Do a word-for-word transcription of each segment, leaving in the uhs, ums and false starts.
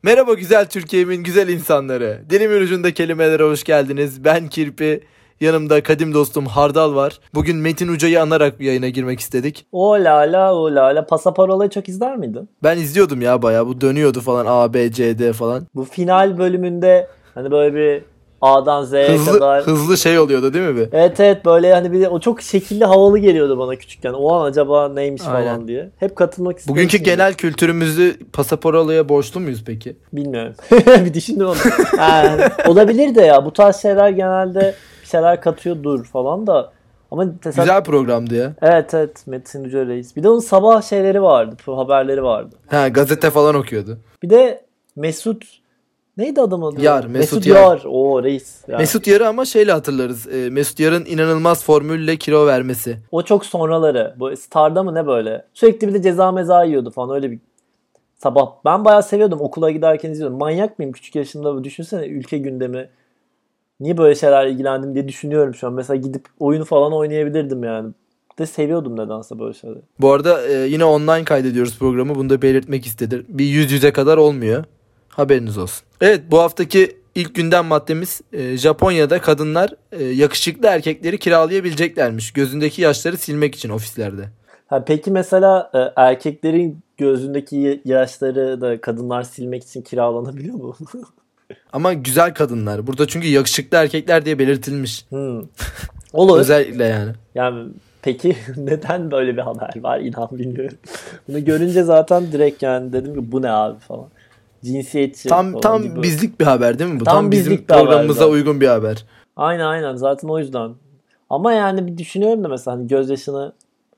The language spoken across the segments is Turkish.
Merhaba güzel Türkiye'min güzel insanları. Dilimin ucunda kelimelere hoş geldiniz. Ben Kirpi. Yanımda kadim dostum Hardal var. Bugün Metin Uca'yı anarak yayına girmek istedik. O la la o la la. Pasaparolayı çok izler miydin? Ben izliyordum ya bayağı. Bu dönüyordu falan. A, B, C, D falan. Bu final bölümünde hani böyle bir A'dan Z'ye hızlı, kadar. Hızlı şey oluyordu değil mi bir? Evet evet böyle hani bir de o çok şekilli havalı geliyordu bana küçükken. O an acaba neymiş Aynen. falan diye. Hep katılmak istedim. Bugünkü genel kültürümüzü Pasaparola'ya borçlu muyuz peki? Bilmiyorum. Bir düşündüm onu. Yani, olabilir de ya. Bu tarz şeyler genelde bir şeyler katıyordur falan da. Ama mesela... Güzel programdı ya. Evet evet Metin Uca Reis. Bir de onun sabah şeyleri vardı. Haberleri vardı. Ha, gazete falan okuyordu. Bir de Mesut neydi adam adı? Yar, Mesut, Mesut Yar. Yar. Oo reis. Yani. Mesut Yar'ı ama şeyle hatırlarız. E, Mesut Yar'ın inanılmaz formülle kilo vermesi. O çok sonraları. Bu Star'da mı ne böyle? Sürekli bir de ceza meza yiyordu falan öyle bir sabah. Ben bayağı seviyordum. Okula giderken izliyordum. Manyak mıyım küçük yaşımda? Düşünsene ülke gündemi. Niye böyle şeylerle ilgilendim diye düşünüyorum şu an. Mesela gidip oyunu falan oynayabilirdim yani. De seviyordum nedense böyle şeyleri. Bu arada e, yine online kaydediyoruz programı. Bunu da belirtmek istedim. Bir yüz yüze kadar olmuyor. Haberiniz olsun. Evet, bu haftaki ilk gündem maddemiz e, Japonya'da kadınlar e, yakışıklı erkekleri kiralayabileceklermiş. Gözündeki yaşları silmek için ofislerde. Ha, peki mesela e, erkeklerin gözündeki yaşları da kadınlar silmek için kiralanabiliyor mu? Ama güzel kadınlar. Burada çünkü yakışıklı erkekler diye belirtilmiş. Hmm. Olur. Özellikle yani. Yani peki neden böyle bir haber var inan bilmiyorum. Bunu görünce zaten direkt yani dedim ki bu ne abi falan. Cinsiyetçi Tam falan tam gibi. bizlik bir haber değil mi bu? Tam Tam, bizim bizlik bir haber programımıza zaten. uygun bir haber. Aynen aynen zaten o yüzden. Ama yani bir düşünüyorum da mesela hani gözyaşını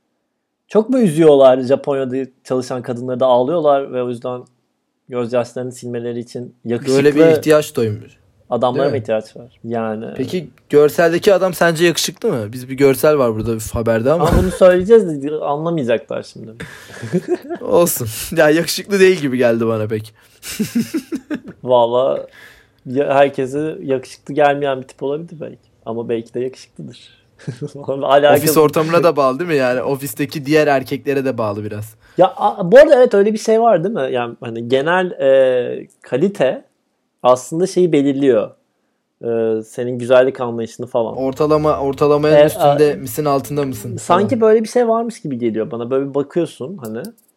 çok mu üzüyorlar Japonya'da çalışan kadınları da ağlıyorlar ve o yüzden gözyaşlarını silmeleri için yakışıklı Böyle bir ihtiyaç duymuş. adamlara mı ihtiyaç var? Yani. Peki görseldeki adam sence yakışıklı mı? Biz bir görsel var burada bir haberde ama. Ama bunu söyleyeceğiz de anlamayacaklar şimdi. Olsun. Ya yakışıklı değil gibi geldi bana pek. Valla herkese yakışıklı gelmeyen bir tip olabilir belki. Ama belki de yakışıklıdır. Ofis ortamına da bağlı değil mi? Yani ofisteki diğer erkeklere de bağlı biraz. Ya bu arada evet öyle bir şey var değil mi? Yani hani genel e, kalite aslında şeyi belirliyor. E, senin güzellik anlayışını falan. Ortalama ortalamanın E, üstünde a, misin altında mısın? Sanki falan. böyle bir şey varmış gibi geliyor bana. Böyle bir bakıyorsun hani.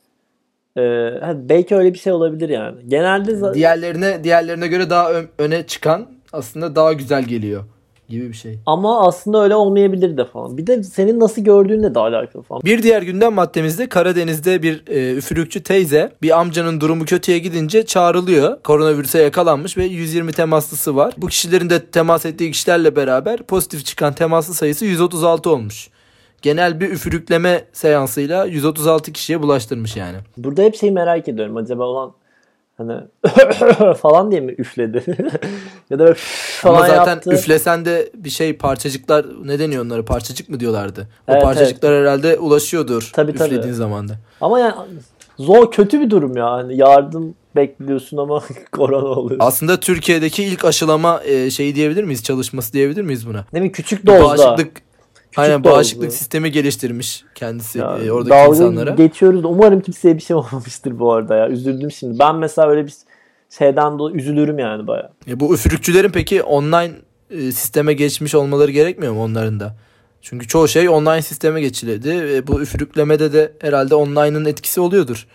E, belki öyle bir şey olabilir yani. Genelde diğerlerine diğerlerine göre daha ön, öne çıkan aslında daha güzel geliyor gibi bir şey. Ama aslında öyle olmayabilir de falan. Bir de senin nasıl gördüğünle de alakalı falan. Bir diğer gündem maddemizde Karadeniz'de bir e, üfürükçü teyze bir amcanın durumu kötüye gidince çağrılıyor. Koronavirüse yakalanmış ve yüz yirmi temaslısı var. Bu kişilerin de temas ettiği kişilerle beraber pozitif çıkan temaslı sayısı yüz otuz altı olmuş. Genel bir üfürükleme seansıyla yüz otuz altı kişiye bulaştırmış yani. Burada hep şeyi merak ediyorum. Acaba olan hani falan diye mi üfledi? Ya da falan ama zaten yaptı. Üflesen de bir şey parçacıklar ne deniyor onlara? Parçacık mı diyorlardı? O Evet, parçacıklar evet. herhalde ulaşıyordur tabii, üflediğin tabii. zaman da. Ama yani zor kötü bir durum ya. Hani yardım bekliyorsun ama korona oluyor. Aslında Türkiye'deki ilk aşılama e, şeyi diyebilir miyiz? Çalışması diyebilir miyiz buna? Değil mi? Küçük dozda. Bağışıklık Küçük Aynen dozda. bağışıklık sistemi geliştirmiş kendisi Ya, e, oradaki dalga insanlara. geçiyoruz da umarım kimseye bir şey olmamıştır bu arada ya. Üzüldüm şimdi. Ben mesela öyle bir şeyden dolayı üzülürüm yani bayağı. E, bu üfürükçülerin peki online e, sisteme geçmiş olmaları gerekmiyor mu onların da? Çünkü çoğu şey online sisteme geçildi ve bu üfürüklemede de herhalde online'ın etkisi oluyordur.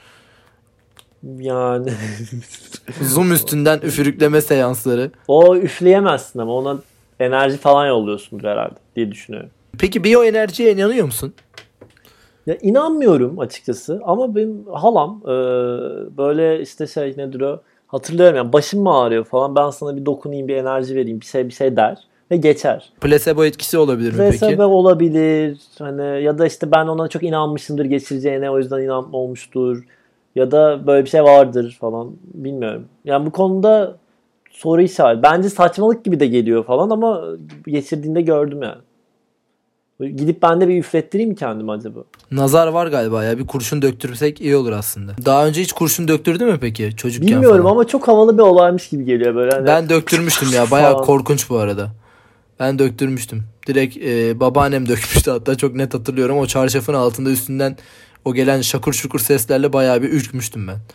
Yani Zoom üstünden üfürükleme seansları. o üfleyemezsin ama ona enerji falan yolluyorsundur herhalde diye düşünüyorum. Peki biyoenerjiye inanıyor musun? Ya inanmıyorum açıkçası ama benim halam e, böyle işte şey nedir o hatırlıyorum yani başım mı ağrıyor falan ben sana bir dokunayım bir enerji vereyim bir şey bir şey der ve geçer. Plasebo etkisi olabilir mi Plasebo peki? olabilir hani ya da işte ben ona çok inanmışımdır geçireceğine o yüzden inanma olmuştur ya da böyle bir şey vardır falan bilmiyorum. Yani bu konuda soru işareti. Bence saçmalık gibi de geliyor falan ama geçirdiğinde gördüm yani. Gidip ben de bir üflettireyim mi kendimi acaba? Nazar var galiba ya. Bir kurşun döktürsek iyi olur aslında. Daha önce hiç kurşun döktürdü mü peki çocukken Bilmiyorum falan? ama çok havalı bir olaymış gibi geliyor böyle. Hani Ben döktürmüştüm ya. Bayağı falan. korkunç bu arada. Ben döktürmüştüm. Direkt e, babaannem dökmüştü hatta çok net hatırlıyorum. O çarşafın altında üstünden o gelen şakur şukur seslerle bayağı bir ürkmüştüm ben.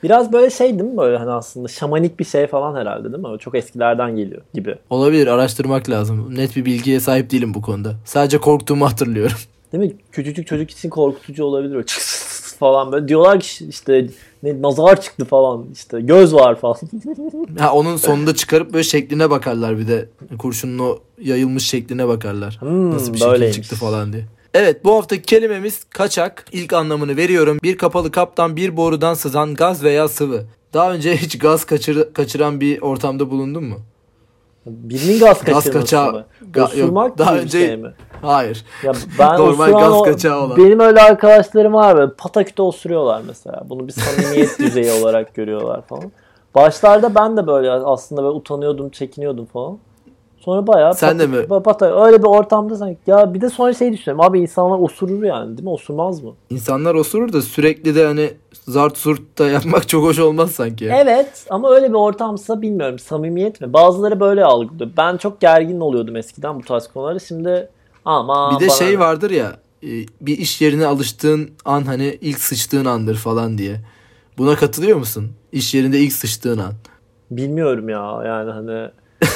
Biraz böyle şey değil mi böyle hani aslında şamanik bir şey falan herhalde değil mi? Çok eskilerden geliyor gibi. Olabilir, araştırmak lazım. Net bir bilgiye sahip değilim bu konuda. Sadece korktuğumu hatırlıyorum. Değil mi? Küçücük çocuk için korkutucu olabilir o falan böyle. Diyorlar ki işte ne, nazar çıktı falan işte göz var falan. Ha, onun sonunda çıkarıp böyle şekline bakarlar bir de. Kurşunun o yayılmış şekline bakarlar. Hmm, Nasıl bir şekil böyleymiş. çıktı falan diye. Evet, bu haftaki kelimemiz kaçak. İlk anlamını veriyorum. Bir kapalı kaptan bir borudan sızan gaz veya sıvı. Daha önce hiç gaz kaçır, kaçıran bir ortamda bulundun mu? Birinin gaz kaçırması Gaz kaçağı, mı? Ga- Osurmak yok, daha gibi bir önce şey mi? hayır. Ya ben Normal osuran gaz o- kaçağı olan. Benim öyle arkadaşlarım var böyle pataküte osuruyorlar mesela. Bunu bir samimiyet düzeyi olarak görüyorlar falan. Başlarda ben de böyle aslında böyle utanıyordum, çekiniyordum falan. Sonra bayağı Sen de pat- mi? pa- pata- öyle bir ortamda sanki. Ya bir de sonra şey düşünüyorum. Abi insanlar osurur yani değil mi? Osurmaz mı? İnsanlar osurur da sürekli de hani zart zurt da yapmak çok hoş olmaz sanki. ya. Evet ama öyle bir ortamsa bilmiyorum samimiyet mi? Bazıları böyle algılıyor. Ben çok gergin oluyordum eskiden bu tarz konuları. Şimdi ama Bir de şey vardır ya, e, bir iş yerine alıştığın an hani ilk sıçtığın andır falan diye. Buna katılıyor musun? İş yerinde ilk sıçtığın an. bilmiyorum ya yani hani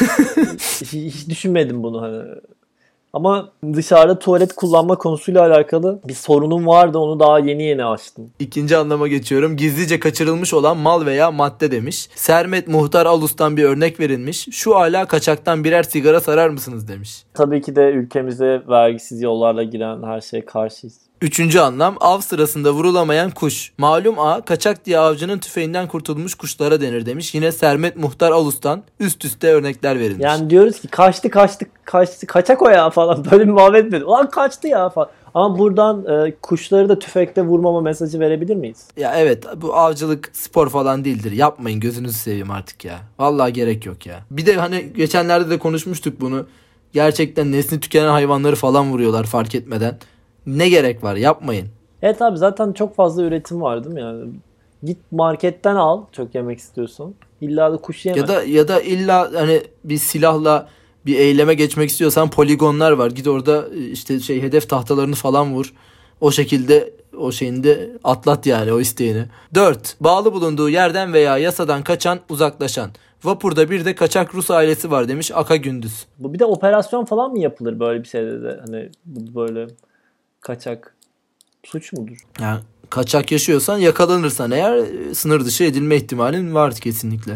hiç, hiç düşünmedim bunu hani. Ama dışarıda tuvalet kullanma konusuyla alakalı bir sorunum vardı. Onu daha yeni yeni açtım. İkinci anlama geçiyorum. Gizlice kaçırılmış olan mal veya madde demiş. Sermet Muhtar Alus'tan bir örnek verilmiş. Şu ala kaçaktan birer sigara sarar mısınız demiş. Tabii ki de ülkemize vergisiz yollarla giren her şeye karşıyız. Üçüncü anlam av sırasında vurulamayan kuş. Malum a kaçak diye avcının tüfeğinden kurtulmuş kuşlara denir demiş. Yine Sermet Muhtar Alus'tan üst üste örnekler verilmiş. Yani diyoruz ki kaçtı kaçtı kaçtı kaçak o ya falan böyle bir muhabbet mi? Ulan kaçtı ya falan. Ama buradan e, kuşları da tüfekte vurmama mesajı verebilir miyiz? Ya evet, bu avcılık spor falan değildir. Yapmayın, gözünüzü seveyim artık ya. Vallahi gerek yok ya. Bir de hani geçenlerde de konuşmuştuk bunu. Gerçekten nesli tükenen hayvanları falan vuruyorlar fark etmeden. Ne gerek var, yapmayın. Evet abi zaten çok fazla üretim var değil mi yani? Git marketten al çok yemek istiyorsan. İlla da kuş yeme. Ya da ya da illa hani bir silahla bir eyleme geçmek istiyorsan poligonlar var. Git orada işte şey hedef tahtalarını falan vur. O şekilde o şeyinde atlat yani o isteğini. dört. Bağlı bulunduğu yerden veya yasadan kaçan, uzaklaşan. Vapurda bir de kaçak Rus ailesi var demiş Aka Gündüz. Bu bir de operasyon falan mı yapılır böyle bir şeyde de? Hani bu böyle kaçak suç mudur? Yani kaçak yaşıyorsan, yakalanırsan eğer e, sınır dışı edilme ihtimalin var kesinlikle.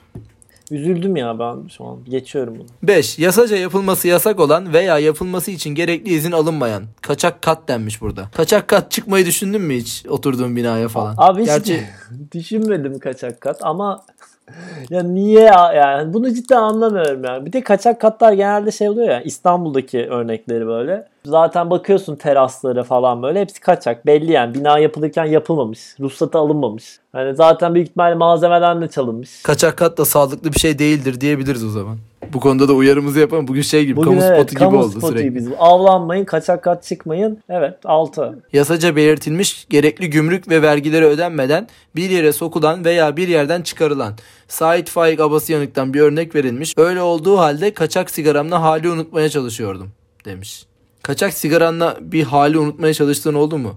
Üzüldüm ya ben şu an. Geçiyorum bunu. beş. Yasaca yapılması yasak olan veya yapılması için gerekli izin alınmayan. Kaçak kat denmiş burada. Kaçak kat çıkmayı düşündün mü hiç oturduğun binaya falan? Abi hiç Gerçi düşünmedim kaçak kat ama ya niye ya- yani bunu cidden anlamıyorum yani. Bir de kaçak katlar genelde şey oluyor ya İstanbul'daki örnekleri böyle. Zaten bakıyorsun terasları falan böyle hepsi kaçak. Belli yani bina yapılırken yapılmamış. Ruhsatı alınmamış. Hani zaten büyük ihtimalle malzemeden de çalınmış. kaçak kat da sağlıklı bir şey değildir diyebiliriz o zaman. Bu konuda da uyarımızı yapalım. Bugün şey gibi Bugün kamu evet, spotu gibi kamu oldu spotu sürekli. gibiyiz. Avlanmayın, kaçak kat çıkmayın. Evet altı. Yasaca belirtilmiş gerekli gümrük ve vergileri ödenmeden bir yere sokulan veya bir yerden çıkarılan. Sait Faik Abasıyanık'tan bir örnek verilmiş. Öyle olduğu halde kaçak sigaramla hali unutmaya çalışıyordum demiş. Kaçak sigaranla bir hali unutmaya çalıştığın oldu mu?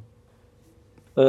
Ee,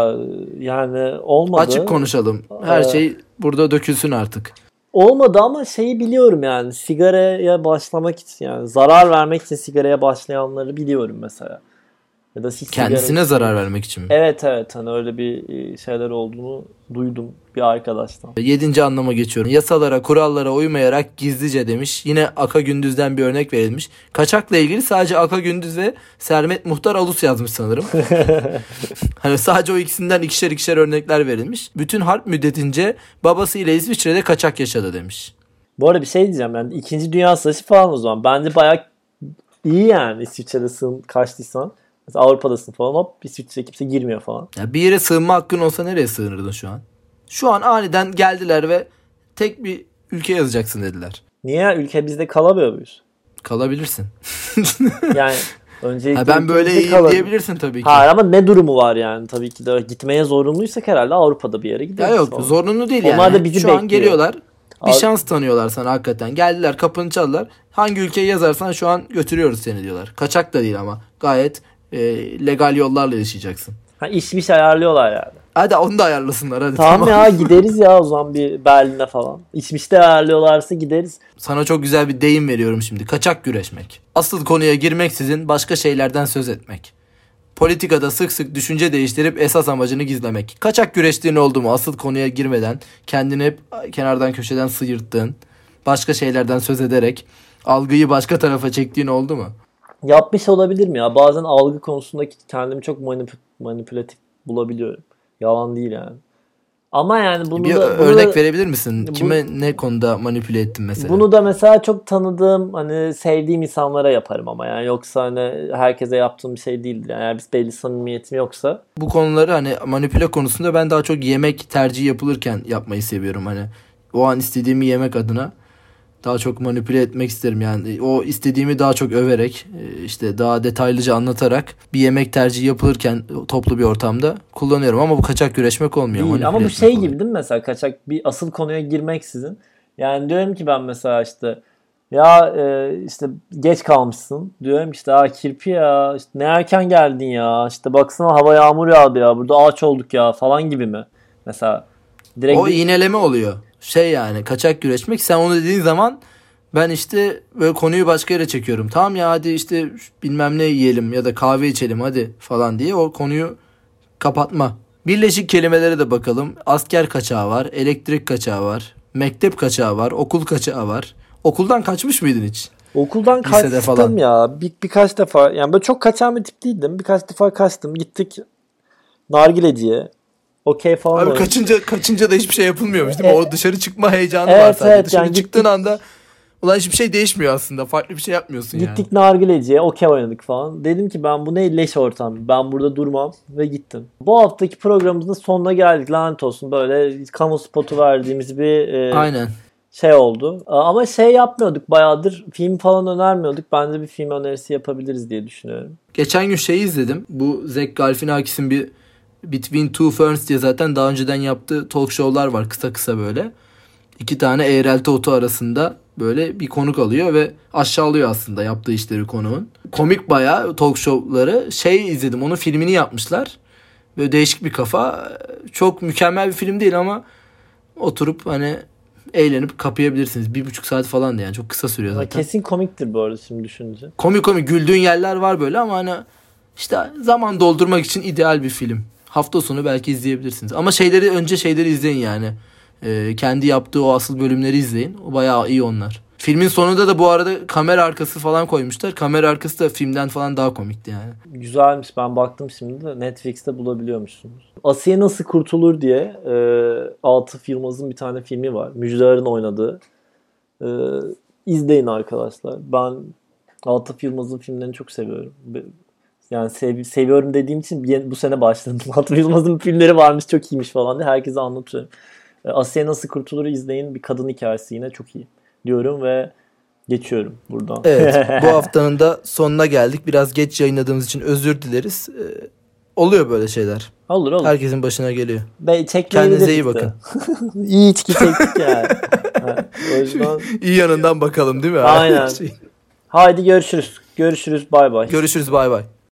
yani olmadı. Açık konuşalım. Her Ee, şey burada dökülsün artık. Olmadı ama şeyi biliyorum yani sigaraya başlamak için yani zarar vermek için sigaraya başlayanları biliyorum mesela. Ya da hiç Kendisine sigara- zarar vermek için mi? Evet evet hani öyle bir şeyler olduğunu duydum bir arkadaştan. Yedinci anlama geçiyorum. Yasalara, kurallara uymayarak gizlice demiş. Yine Aka Gündüz'den bir örnek verilmiş. Kaçakla ilgili sadece Aka Gündüz ve Sermet Muhtar Alus yazmış sanırım. Hani sadece o ikisinden ikişer ikişer örnekler verilmiş. Bütün harp müddetince babasıyla İsviçre'de kaçak yaşadı demiş. Bu arada bir şey diyeceğim yani İkinci Dünya Savaşı falan o zaman. Bence bayağı iyi yani İsviçre'de sığın kaçtıysan. Mesela Avrupa'dasın falan hop İsviçre'ye kimse girmiyor falan. Ya bir yere sığınma hakkın olsa nereye sığınırdın şu an? Şu an aniden geldiler ve tek bir ülke yazacaksın dediler. Niye ülke bizde kalamıyor muyuz? Kalabilirsin. Yani öncelikle Ha, ben böyle ülkemizde iyiyim kalalım. diyebilirsin tabii ki. Hayır ama ne durumu var yani tabii ki de gitmeye zorunluysak herhalde Avrupa'da bir yere Ya gideriz. yok falan. zorunlu değil Onlar yani. da bizi Şu an bekliyor. geliyorlar. Bir Abi- şans tanıyorlar sana hakikaten. Geldiler kapını çaldılar. Hangi ülkeyi yazarsan şu an götürüyoruz seni diyorlar. Kaçak da değil ama gayet e, legal yollarla yaşayacaksın. Ha, iş bir şey ayarlıyorlar yani. Hadi onu da ayarlasınlar hadi. Tamam, tamam. ya gideriz ya o zaman bir Berlin'e falan. İçmişte ayarlıyorlarsa gideriz. Sana çok güzel bir deyim veriyorum şimdi. Kaçak güreşmek. Asıl konuya girmeksizin başka şeylerden söz etmek. Politikada sık sık düşünce değiştirip esas amacını gizlemek. Kaçak güreştiğin oldu mu asıl konuya girmeden kendini hep kenardan köşeden sıyırttığın, başka şeylerden söz ederek algıyı başka tarafa çektiğin oldu mu? Yapmış olabilirim ya. Bazen algı konusunda kendimi çok manip- manipülatif bulabiliyorum. Yalan değil yani. Ama yani bunu Bir da, bunu örnek da, verebilir misin? bu, Kime ne konuda manipüle ettin mesela? bunu da mesela çok tanıdığım, hani sevdiğim insanlara yaparım ama yani yoksa hani herkese yaptığım bir şey değildir. Yani eğer bir belli samimiyetim yoksa. Bu konuları hani manipüle konusunda ben daha çok yemek tercihi yapılırken yapmayı seviyorum. Hani o an istediğimi yemek adına daha çok manipüle etmek isterim. Yani o istediğimi daha çok överek, işte daha detaylıca anlatarak bir yemek tercihi yapılırken toplu bir ortamda kullanıyorum. Ama bu kaçak güreşmek olmuyor. Değil. Ama bu şey oluyor gibi değil mi mesela, kaçak bir asıl konuya girmeksizin. Yani diyorum ki ben mesela işte ya e, işte geç kalmışsın. Diyorum işte aa kirpi ya işte ne erken geldin ya, işte baksana hava yağmur yağdı ya, burada ağaç olduk ya falan gibi mi? Mesela direkt o bir... iğneleme oluyor. Şey yani kaçak güreşmek, sen onu dediğin zaman ben işte böyle konuyu başka yere çekiyorum. Tamam ya hadi işte bilmem ne yiyelim ya da kahve içelim hadi falan diye o konuyu kapatma. Birleşik kelimelere de bakalım. Asker kaçağı var, elektrik kaçağı var, mektep kaçağı var, okul kaçağı var. Okuldan kaçmış mıydın hiç? Okuldan Lisede kaçtım falan. ya. Bir, birkaç defa. Yani böyle çok kaçan bir tip değildim. Birkaç defa kaçtım. Gittik nargileciye. Okey falan Abi oynadık. kaçınca kaçınca da hiçbir şey yapılmıyormuş değil mi? E, O dışarı çıkma heyecanı evet, var sadece. evet, Dışarı yani çıktığın gittik, anda ulan hiçbir şey değişmiyor aslında. Farklı bir şey yapmıyorsun yani. gittik nargileciye. Okey oynadık falan. Dedim ki ben bu ne leş ortam. Ben burada durmam ve gittim. Bu haftaki programımızın sonuna geldik. Lanet olsun, böyle kamu spotu verdiğimiz bir e, Aynen. şey oldu. Ama şey yapmıyorduk bayağıdır. Film falan önermiyorduk. Bence bir film önerisi yapabiliriz diye düşünüyorum. Geçen gün şeyi izledim. Bu Zach Galifianakis'in bir Between Two Ferns diye zaten daha önceden yaptığı talk show'lar var kısa kısa böyle. İki tane eğrelti otu arasında böyle bir konuk alıyor ve aşağılıyor aslında yaptığı işleri konuğun. Komik bayağı talk show'ları. Şey izledim, onun filmini yapmışlar. Böyle değişik bir kafa. Çok mükemmel bir film değil ama oturup hani eğlenip kapayabilirsiniz. Bir buçuk saat falan da yani çok kısa sürüyor zaten. Kesin komiktir bu arada şimdi düşününce. Komik komik güldüğün yerler var böyle ama hani işte zaman doldurmak için ideal bir film. Hafta sonu belki izleyebilirsiniz. Ama şeyleri önce şeyleri izleyin yani. Ee, kendi yaptığı o asıl bölümleri izleyin. O bayağı iyi onlar. Filmin sonunda da bu arada kamera arkası falan koymuşlar. Kamera arkası da filmden falan daha komikti yani. Güzelmiş, ben baktım şimdi de Netflix'te bulabiliyormuşsunuz. Asiye Nasıl Kurtulur diye e, Atıf Yılmaz'ın bir tane filmi var. Müjdar'ın oynadığı. E, izleyin arkadaşlar. Ben Atıf Yılmaz'ın filmlerini çok seviyorum. Yani sev, seviyorum dediğim için bu sene başladım. Atıf Yılmaz'ın filmleri varmış, çok iyiymiş falan diye herkese anlatıyorum. E, Asiye Nasıl Kurtulur'u izleyin. Bir kadın hikayesi, yine çok iyi diyorum ve geçiyorum buradan. Evet, bu haftanın da sonuna geldik. Biraz geç yayınladığımız için özür dileriz. Ee, oluyor böyle şeyler. Olur olur. Herkesin başına geliyor. Be, Kendinize iyi bakın. İyi içki çektik yani. Evet, o yüzden... İyi yanından bakalım değil mi? Aynen. Haydi görüşürüz. Görüşürüz. Bay bay. Görüşürüz. Bay bay.